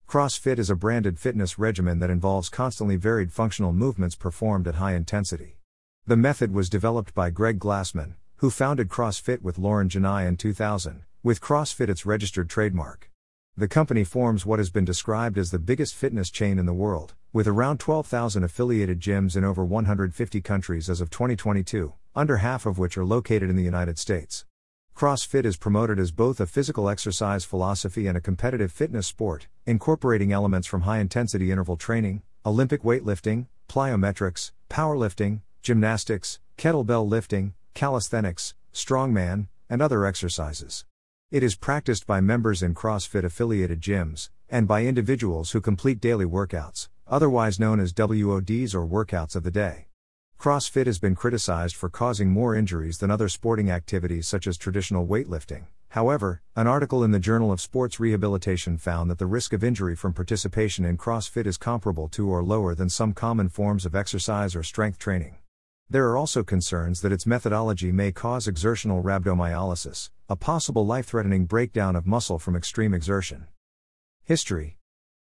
CrossFit is a branded fitness regimen that involves constantly varied functional movements performed at high intensity. The method was developed by Greg Glassman, who founded CrossFit with Lauren Janai in 2000, with CrossFit its registered trademark. The company forms what has been described as the biggest fitness chain in the world, with around 12,000 affiliated gyms in over 150 countries as of 2022, under half of which are located in the United States. CrossFit is promoted as both a physical exercise philosophy and a competitive fitness sport, incorporating elements from high-intensity interval training, Olympic weightlifting, plyometrics, powerlifting, gymnastics, kettlebell lifting, calisthenics, strongman, and other exercises. It is practiced by members in CrossFit-affiliated gyms, and by individuals who complete daily workouts, otherwise known as WODs or workouts of the day. CrossFit has been criticized for causing more injuries than other sporting activities such as traditional weightlifting. However, an article in the Journal of Sports Rehabilitation found that the risk of injury from participation in CrossFit is comparable to or lower than some common forms of exercise or strength training. There are also concerns that its methodology may cause exertional rhabdomyolysis, a possible life-threatening breakdown of muscle from extreme exertion. History.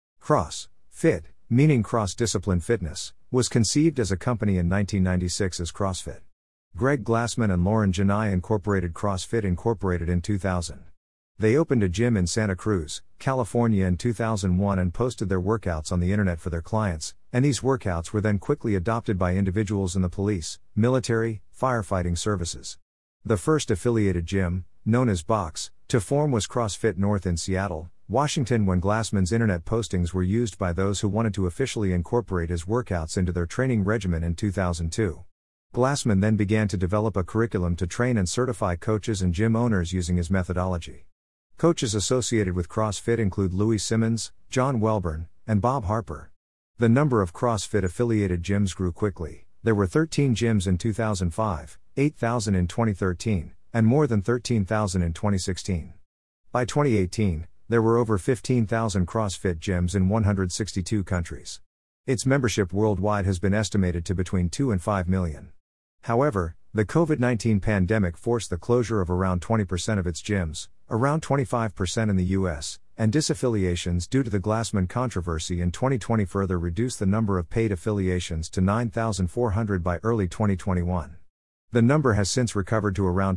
CrossFit, meaning cross-discipline fitness, was conceived as a company in 1996 as CrossFit. Greg Glassman and Lauren Janai incorporated CrossFit Incorporated in 2000. They opened a gym in Santa Cruz, California in 2001 and posted their workouts on the internet for their clients, and these workouts were then quickly adopted by individuals in the police, military, firefighting services. The first affiliated gym, known as Box, to form was CrossFit North in Seattle, Washington when Glassman's internet postings were used by those who wanted to officially incorporate his workouts into their training regimen in 2002. Glassman then began to develop a curriculum to train and certify coaches and gym owners using his methodology. Coaches associated with CrossFit include Louis Simmons, John Welborn, and Bob Harper. The number of CrossFit-affiliated gyms grew quickly. There were 13 gyms in 2005, 8,000 in 2013, and more than 13,000 in 2016. By 2018, there were over 15,000 CrossFit gyms in 162 countries. Its membership worldwide has been estimated to between 2 and 5 million. However, the COVID-19 pandemic forced the closure of around 20% of its gyms, around 25% in the US, and disaffiliations due to the Glassman controversy in 2020 further reduced the number of paid affiliations to 9,400 by early 2021. The number has since recovered to around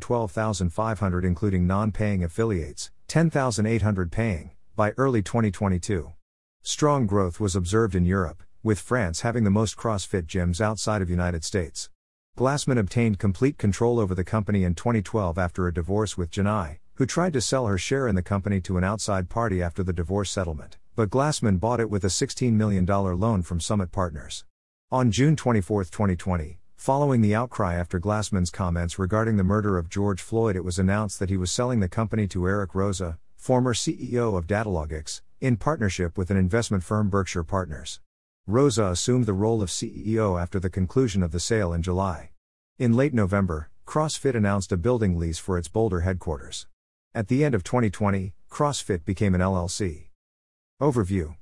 12,500 including non-paying affiliates, 10,800 paying, by early 2022. Strong growth was observed in Europe, with France having the most CrossFit gyms outside of United States. Glassman obtained complete control over the company in 2012 after a divorce with Janai, who tried to sell her share in the company to an outside party after the divorce settlement, but Glassman bought it with a $16 million loan from Summit Partners. On June 24, 2020, following the outcry after Glassman's comments regarding the murder of George Floyd, it was announced that he was selling the company to Eric Roza, former CEO of Datalogix, in partnership with an investment firm Berkshire Partners. Roza assumed the role of CEO after the conclusion of the sale in July. In late November, CrossFit announced a building lease for its Boulder headquarters. At the end of 2020, CrossFit became an LLC. Overview.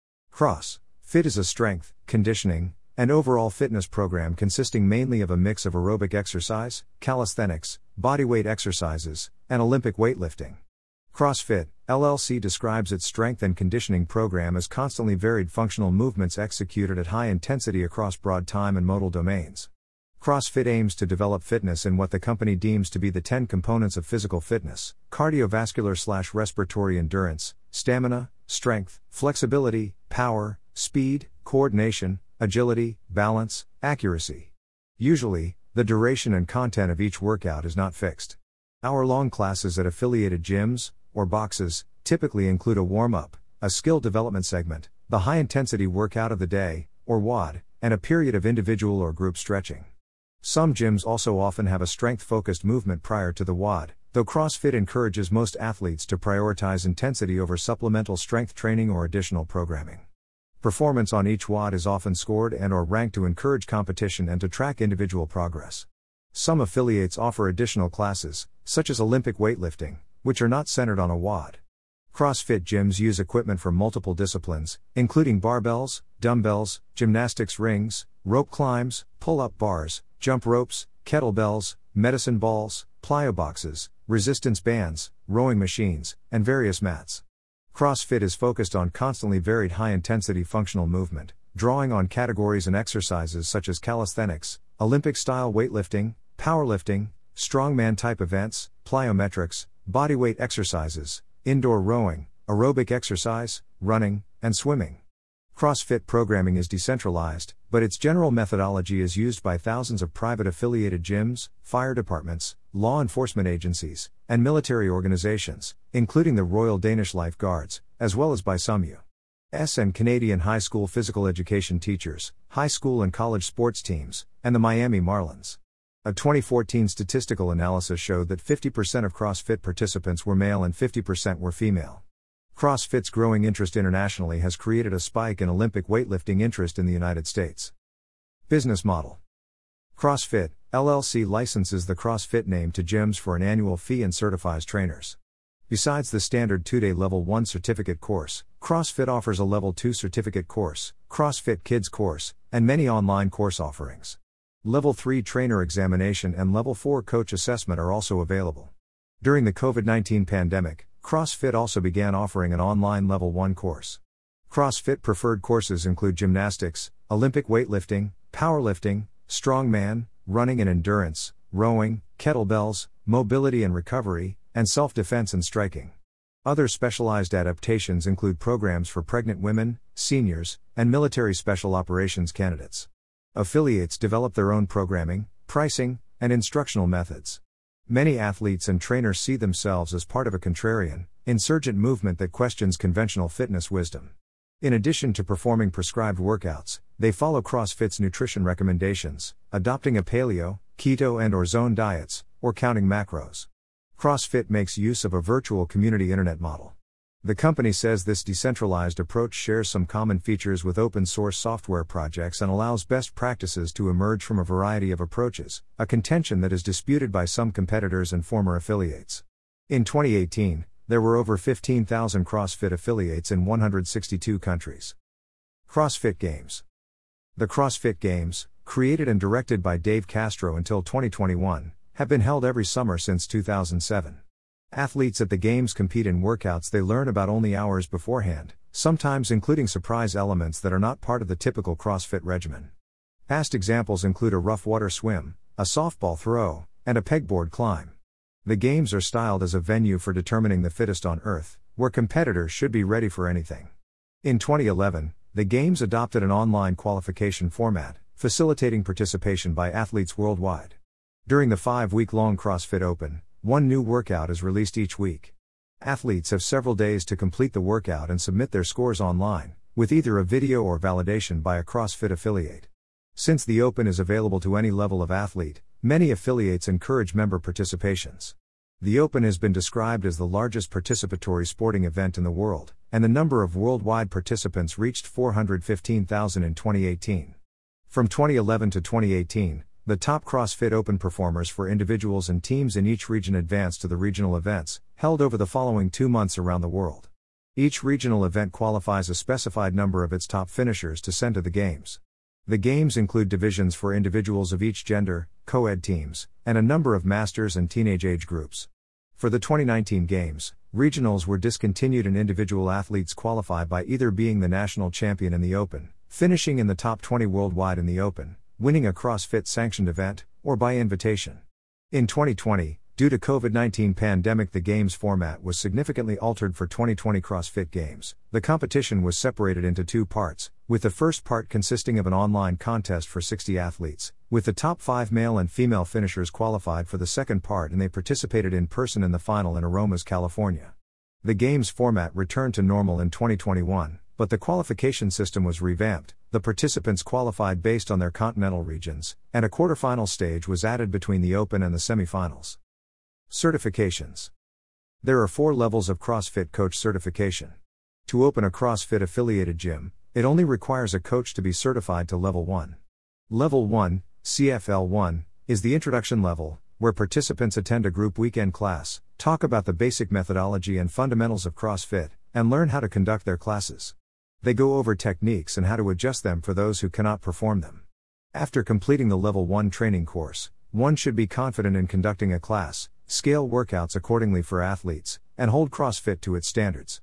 CrossFit is a strength, conditioning, and overall fitness program consisting mainly of a mix of aerobic exercise, calisthenics, bodyweight exercises, and Olympic weightlifting. CrossFit, LLC describes its strength and conditioning program as constantly varied functional movements executed at high intensity across broad time and modal domains. CrossFit aims to develop fitness in what the company deems to be the 10 components of physical fitness: cardiovascular/respiratory endurance, stamina, strength, flexibility, power, speed, coordination, agility, balance, accuracy. Usually, the duration and content of each workout is not fixed. Hour-long classes at affiliated gyms, or boxes, typically include a warm-up, a skill development segment, the high-intensity workout of the day, or WOD, and a period of individual or group stretching. Some gyms also often have a strength-focused movement prior to the WOD, though CrossFit encourages most athletes to prioritize intensity over supplemental strength training or additional programming. Performance on each WOD is often scored and/or ranked to encourage competition and to track individual progress. Some affiliates offer additional classes, such as Olympic weightlifting, which are not centered on a WOD. CrossFit gyms use equipment from multiple disciplines, including barbells, dumbbells, gymnastics rings, rope climbs, pull-up bars, jump ropes, kettlebells, medicine balls, plyo boxes, resistance bands, rowing machines, and various mats. CrossFit is focused on constantly varied high-intensity functional movement, drawing on categories and exercises such as calisthenics, Olympic-style weightlifting, powerlifting, strongman-type events, plyometrics, bodyweight exercises, indoor rowing, aerobic exercise, running, and swimming. CrossFit programming is decentralized, but its general methodology is used by thousands of private affiliated gyms, fire departments, law enforcement agencies, and military organizations, including the Royal Danish Life Guards, as well as by some U.S. and Canadian high school physical education teachers, high school and college sports teams, and the Miami Marlins. A 2014 statistical analysis showed that 50% of CrossFit participants were male and 50% were female. CrossFit's growing interest internationally has created a spike in Olympic weightlifting interest in the United States. Business model. CrossFit, LLC licenses the CrossFit name to gyms for an annual fee and certifies trainers. Besides the standard 2-day Level 1 certificate course, CrossFit offers a Level 2 certificate course, CrossFit Kids course, and many online course offerings. Level 3 trainer examination and Level 4 coach assessment are also available. During the COVID-19 pandemic, CrossFit also began offering an online Level 1 course. CrossFit preferred courses include gymnastics, Olympic weightlifting, powerlifting, strongman, running and endurance, rowing, kettlebells, mobility and recovery, and self-defense and striking. Other specialized adaptations include programs for pregnant women, seniors, and military special operations candidates. Affiliates develop their own programming, pricing, and instructional methods. Many athletes and trainers see themselves as part of a contrarian, insurgent movement that questions conventional fitness wisdom. In addition to performing prescribed workouts, they follow CrossFit's nutrition recommendations, adopting a paleo, keto and/or zone diets, or counting macros. CrossFit makes use of a virtual community internet model. The company says this decentralized approach shares some common features with open source software projects and allows best practices to emerge from a variety of approaches, a contention that is disputed by some competitors and former affiliates. In 2018, there were over 15,000 CrossFit affiliates in 162 countries. CrossFit Games. The CrossFit Games, created and directed by Dave Castro until 2021, have been held every summer since 2007. Athletes at the Games compete in workouts they learn about only hours beforehand, sometimes including surprise elements that are not part of the typical CrossFit regimen. Past examples include a rough water swim, a softball throw, and a pegboard climb. The Games are styled as a venue for determining the fittest on Earth, where competitors should be ready for anything. In 2011, the Games adopted an online qualification format, facilitating participation by athletes worldwide. During the 5-week-long CrossFit Open, one new workout is released each week. Athletes have several days to complete the workout and submit their scores online, with either a video or validation by a CrossFit affiliate. Since the Open is available to any level of athlete, many affiliates encourage member participations. The Open has been described as the largest participatory sporting event in the world, and the number of worldwide participants reached 415,000 in 2018. From 2011 to 2018, the top CrossFit Open performers for individuals and teams in each region advanced to the regional events, held over the following 2 months around the world. Each regional event qualifies a specified number of its top finishers to send to the Games. The Games include divisions for individuals of each gender, co-ed teams, and a number of masters and teenage age groups. For the 2019 Games, regionals were discontinued and individual athletes qualify by either being the national champion in the Open, finishing in the top 20 worldwide in the Open, winning a CrossFit-sanctioned event, or by invitation. In 2020, due to COVID-19 pandemic, the Games format was significantly altered for 2020 CrossFit Games. The competition was separated into 2 parts, with the first part consisting of an online contest for 60 athletes, with the top 5 male and female finishers qualified for the second part and they participated in person in the final in Aromas, California. The Games format returned to normal in 2021, but the qualification system was revamped. The participants qualified based on their continental regions, and a quarterfinal stage was added between the Open and the semifinals. Certifications. There are 4 levels of CrossFit coach certification. To open a CrossFit affiliated gym, it only requires a coach to be certified to Level 1. Level 1, CFL1, is the introduction level, where participants attend a group weekend class, talk about the basic methodology and fundamentals of CrossFit, and learn how to conduct their classes. They go over techniques and how to adjust them for those who cannot perform them. After completing the Level 1 training course, one should be confident in conducting a class, scale workouts accordingly for athletes, and hold CrossFit to its standards.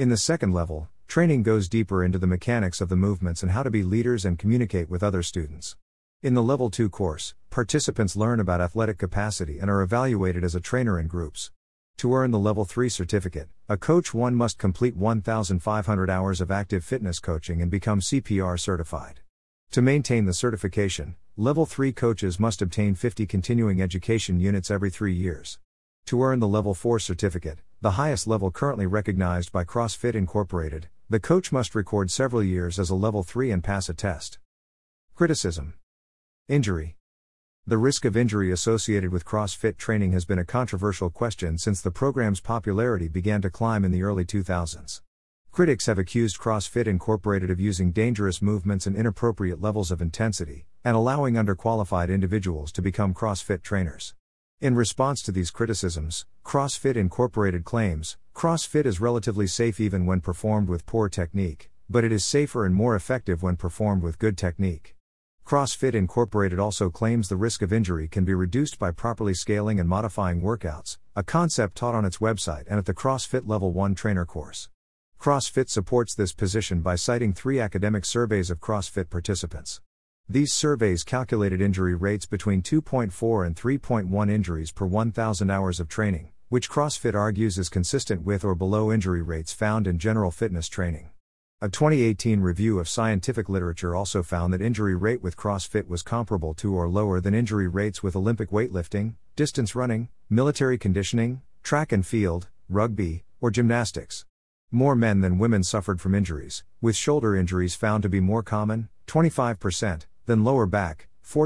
In the second level, training goes deeper into the mechanics of the movements and how to be leaders and communicate with other students. In the Level 2 course, participants learn about athletic capacity and are evaluated as a trainer in groups. To earn the Level 3 certificate, a Coach 1 must complete 1,500 hours of active fitness coaching and become CPR certified. To maintain the certification, Level 3 coaches must obtain 50 continuing education units every 3 years. To earn the Level 4 certificate, the highest level currently recognized by CrossFit Incorporated, the coach must record several years as a Level 3 and pass a test. Criticism. Injury. The risk of injury associated with CrossFit training has been a controversial question since the program's popularity began to climb in the early 2000s. Critics have accused CrossFit Incorporated of using dangerous movements and inappropriate levels of intensity, and allowing underqualified individuals to become CrossFit trainers. In response to these criticisms, CrossFit Incorporated claims, CrossFit is relatively safe even when performed with poor technique, but it is safer and more effective when performed with good technique. CrossFit Incorporated also claims the risk of injury can be reduced by properly scaling and modifying workouts, a concept taught on its website and at the CrossFit Level 1 trainer course. CrossFit supports this position by citing 3 academic surveys of CrossFit participants. These surveys calculated injury rates between 2.4 and 3.1 injuries per 1,000 hours of training, which CrossFit argues is consistent with or below injury rates found in general fitness training. A 2018 review of scientific literature also found that injury rate with CrossFit was comparable to or lower than injury rates with Olympic weightlifting, distance running, military conditioning, track and field, rugby, or gymnastics. More men than women suffered from injuries, with shoulder injuries found to be more common, 25%, than lower back,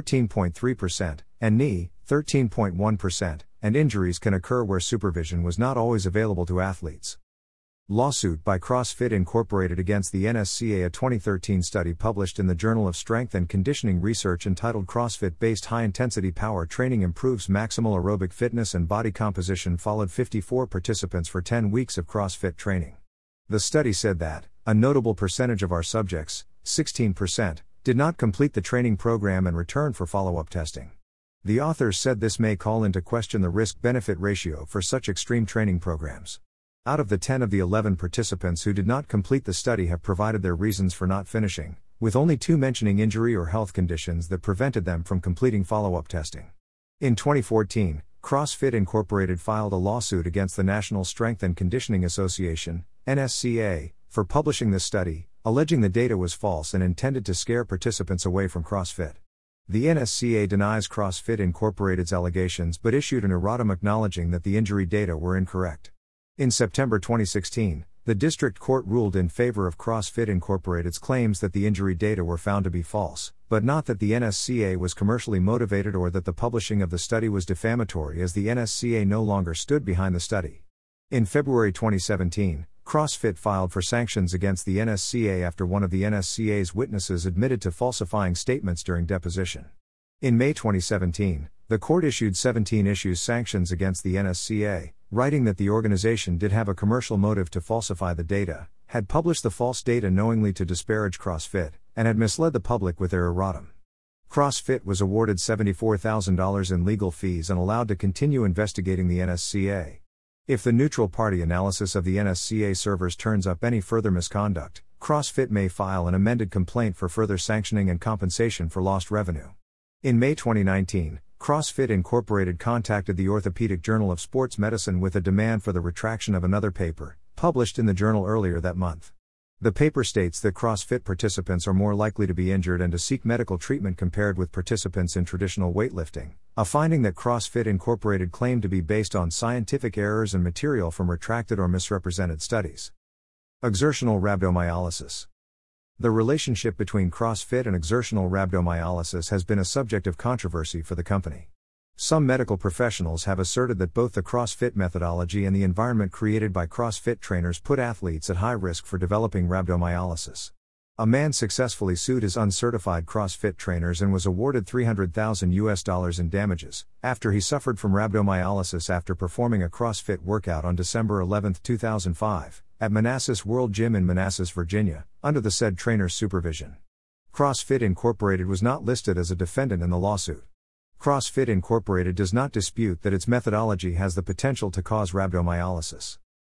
14.3%, and knee, 13.1%, and injuries can occur where supervision was not always available to athletes. Lawsuit by CrossFit Incorporated against the NSCA. A 2013 study published in the Journal of Strength and Conditioning Research entitled CrossFit-based high-intensity power training improves maximal aerobic fitness and body composition followed 54 participants for 10 weeks of CrossFit training. The study said that, a notable percentage of our subjects, 16%, did not complete the training program and return for follow-up testing. The authors said this may call into question the risk-benefit ratio for such extreme training programs. Out of the 10 of the 11 participants who did not complete the study have provided their reasons for not finishing, with only 2 mentioning injury or health conditions that prevented them from completing follow-up testing. In 2014, CrossFit Incorporated filed a lawsuit against the National Strength and Conditioning Association, NSCA, for publishing this study, alleging the data was false and intended to scare participants away from CrossFit. The NSCA denies CrossFit Incorporated's allegations but issued an erratum acknowledging that the injury data were incorrect. In September 2016, the district court ruled in favor of CrossFit Incorporated's claims that the injury data were found to be false, but not that the NSCA was commercially motivated or that the publishing of the study was defamatory, as the NSCA no longer stood behind the study. In February 2017, CrossFit filed for sanctions against the NSCA after one of the NSCA's witnesses admitted to falsifying statements during deposition. In May 2017, the court issued 17 issues sanctions against the NSCA, writing that the organization did have a commercial motive to falsify the data, had published the false data knowingly to disparage CrossFit, and had misled the public with their erratum. CrossFit was awarded $74,000 in legal fees and allowed to continue investigating the NSCA. If the neutral party analysis of the NSCA servers turns up any further misconduct, CrossFit may file an amended complaint for further sanctioning and compensation for lost revenue. In May 2019, CrossFit Incorporated contacted the Orthopedic Journal of Sports Medicine with a demand for the retraction of another paper, published in the journal earlier that month. The paper states that CrossFit participants are more likely to be injured and to seek medical treatment compared with participants in traditional weightlifting, a finding that CrossFit Incorporated claimed to be based on scientific errors and material from retracted or misrepresented studies. Exertional rhabdomyolysis. The relationship between CrossFit and exertional rhabdomyolysis has been a subject of controversy for the company. Some medical professionals have asserted that both the CrossFit methodology and the environment created by CrossFit trainers put athletes at high risk for developing rhabdomyolysis. A man successfully sued his uncertified CrossFit trainers and was awarded $300,000 in damages, after he suffered from rhabdomyolysis after performing a CrossFit workout on December 11, 2005, at Manassas World Gym in Manassas, Virginia, under the said trainer's supervision. CrossFit Incorporated was not listed as a defendant in the lawsuit. CrossFit Incorporated does not dispute that its methodology has the potential to cause rhabdomyolysis.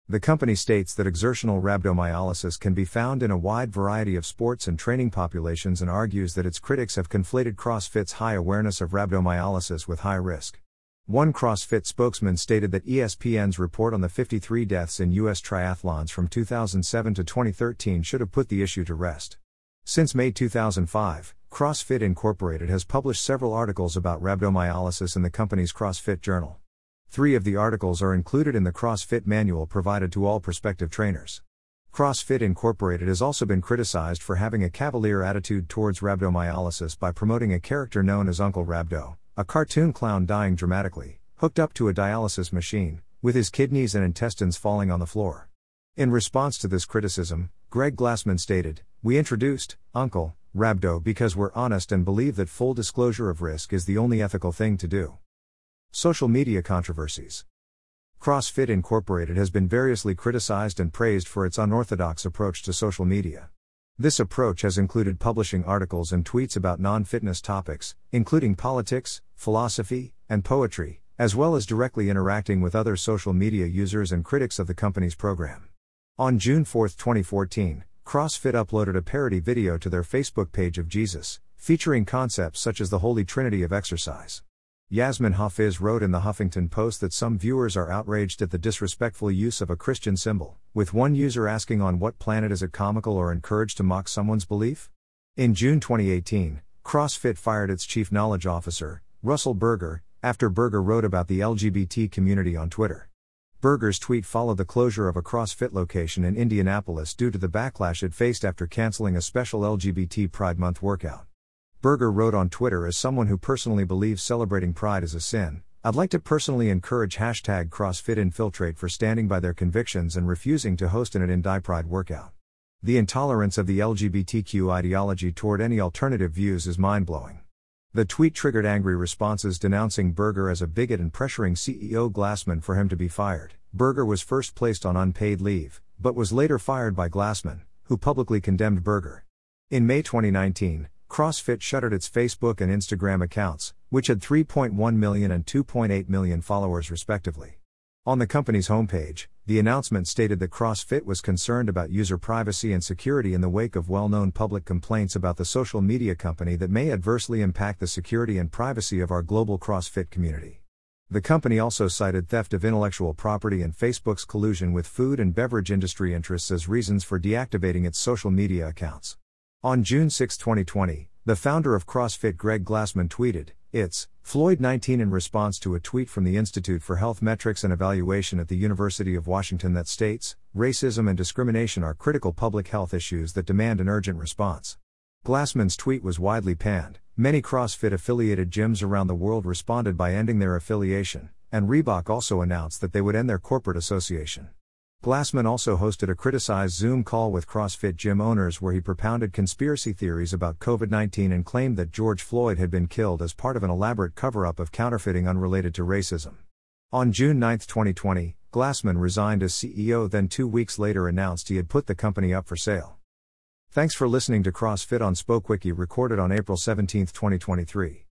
The company states that exertional rhabdomyolysis can be found in a wide variety of sports and training populations and argues that its critics have conflated CrossFit's high awareness of rhabdomyolysis with high risk. One CrossFit spokesman stated that ESPN's report on the 53 deaths in U.S. triathlons from 2007 to 2013 should have put the issue to rest. Since May 2005, CrossFit Incorporated has published several articles about rhabdomyolysis in the company's CrossFit Journal. 3 of the articles are included in the CrossFit manual provided to all prospective trainers. CrossFit Incorporated has also been criticized for having a cavalier attitude towards rhabdomyolysis by promoting a character known as Uncle Rhabdo, a cartoon clown dying dramatically, hooked up to a dialysis machine, with his kidneys and intestines falling on the floor. In response to this criticism, Greg Glassman stated, "We introduced Uncle Rhabdo because we're honest and believe that full disclosure of risk is the only ethical thing to do." Social media controversies. CrossFit Incorporated has been variously criticized and praised for its unorthodox approach to social media. This approach has included publishing articles and tweets about non-fitness topics, including politics, philosophy, and poetry, as well as directly interacting with other social media users and critics of the company's program. On June 4, 2014, CrossFit uploaded a parody video to their Facebook page of Jesus, featuring concepts such as the Holy Trinity of exercise. Yasmin Hafiz wrote in the Huffington Post that some viewers are outraged at the disrespectful use of a Christian symbol, with one user asking, "On what planet is it comical or encouraged to mock someone's belief?" In June 2018, CrossFit fired its chief knowledge officer, Russell Berger, after Berger wrote about the LGBT community on Twitter. Berger's tweet followed the closure of a CrossFit location in Indianapolis due to the backlash it faced after canceling a special LGBT Pride Month workout. Berger wrote on Twitter, "As someone who personally believes celebrating Pride is a sin, I'd like to personally encourage #CrossFit Infiltrate for standing by their convictions and refusing to host an anti-Pride workout. The intolerance of the LGBTQ ideology toward any alternative views is mind-blowing." The tweet triggered angry responses denouncing Berger as a bigot and pressuring CEO Glassman for him to be fired. Berger was first placed on unpaid leave, but was later fired by Glassman, who publicly condemned Berger. In May 2019, CrossFit shuttered its Facebook and Instagram accounts, which had 3.1 million and 2.8 million followers respectively. On the company's homepage, the announcement stated that CrossFit was concerned about user privacy and security in the wake of well-known public complaints about the social media company that may adversely impact the security and privacy of our global CrossFit community. The company also cited theft of intellectual property and Facebook's collusion with food and beverage industry interests as reasons for deactivating its social media accounts. On June 6, 2020, the founder of CrossFit Greg Glassman tweeted, "It's Floyd-19" in response to a tweet from the Institute for Health Metrics and Evaluation at the University of Washington that states, "Racism and discrimination are critical public health issues that demand an urgent response." Glassman's tweet was widely panned. Many CrossFit-affiliated gyms around the world responded by ending their affiliation, and Reebok also announced that they would end their corporate association. Glassman also hosted a criticized Zoom call with CrossFit gym owners where he propounded conspiracy theories about COVID-19 and claimed that George Floyd had been killed as part of an elaborate cover-up of counterfeiting unrelated to racism. On June 9, 2020, Glassman resigned as CEO, then 2 weeks later announced he had put the company up for sale. Thanks for listening to CrossFit on SpokeWiki, recorded on April 17, 2023.